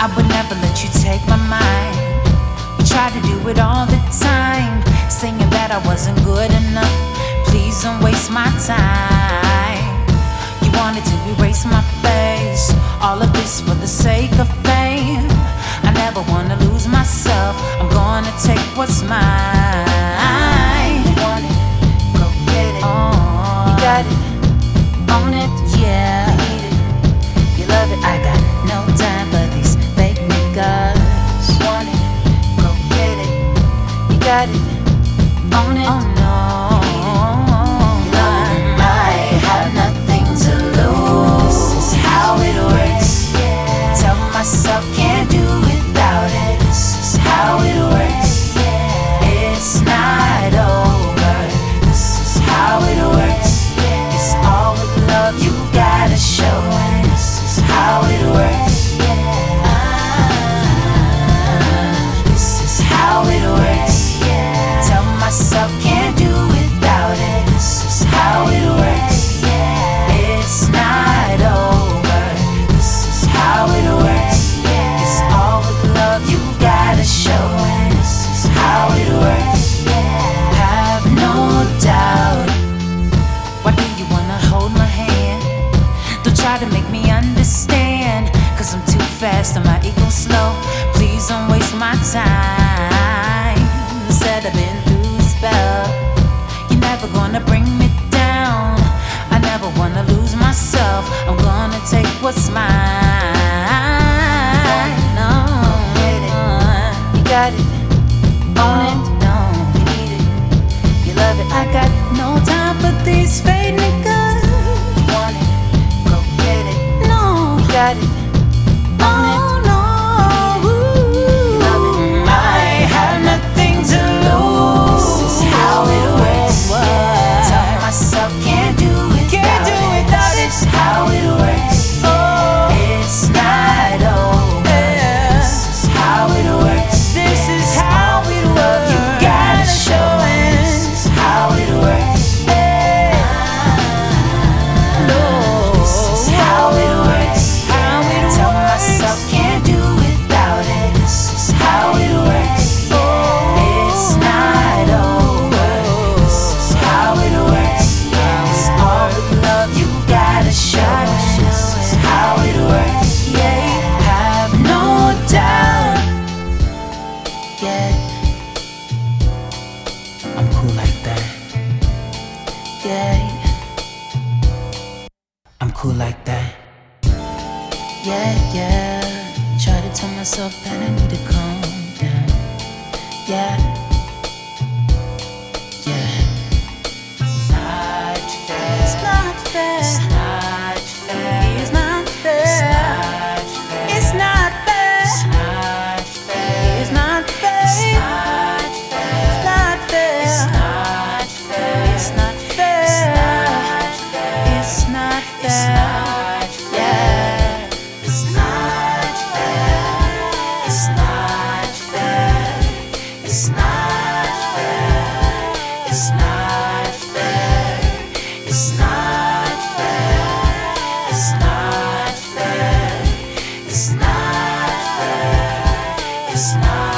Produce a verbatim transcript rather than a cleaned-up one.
I would never let you take my mind. You tried to do it all the time, saying that I wasn't good enough. Please don't waste my time. You wanted to erase my face, all of this for the sake of fame. I never wanna lose myself, I'm gonna take what's mine. You want it, go get it. Oh, you got it, own it. Yeah, you need it, you love it. I got no time for these fake niggas. You want it, go get it. You got it, own it. Oh no, you love it. I have nothing to lose. This is how it works. Tell myself can't do without it. This is how it works. It's not over. This is how it works. It's all with love you gotta show. This is how it works. This is how it works. Tell myself can't do without it. This is how it works. It's not over. This is how it works. It's all with love you gotta show. This is how it works. Have no doubt. Why do you wanna hold my hand? Don't try to make me understand, cause I'm too fast and my ego's slow. Please don't waste my time. Said I've been through a spell. You're never gonna bring me down. I never wanna lose myself, I'm gonna take what's mine. No, You got it, own it. no, You need it, you love it. I got no time for these fake niggas. You want it, go get it. No, You got it, own it. no, no. love it. I have nothing to lose. This is how it works. Tell myself can't do it. Can't do without it. This is how it works. Oh, It's not over. this is how it works. This is how it works. You gotta show it. This is how it works. No, This is how it works. how it Tell works. myself can't do without it. This is how it works. It's not over. This is how it works. It's all with love you gotta show. This is how it works. Yeah, have no doubt. Yeah, I'm cool like that. yeah, I'm cool like that. yeah, yeah. Try to tell myself that I need to calm down. Yeah, yeah. Not fair. It's not fair. It's not fair. It's not fair. It's not fair. It's not fair. It's not fair. It's not fair. It's not fair. It's not fair. It's not fair. It's not fair. It's not fair. Yeah. It's not fair. It's not fair. It's not fair. It's not fair. It's not fair. It's not fair. It's not fair. It's not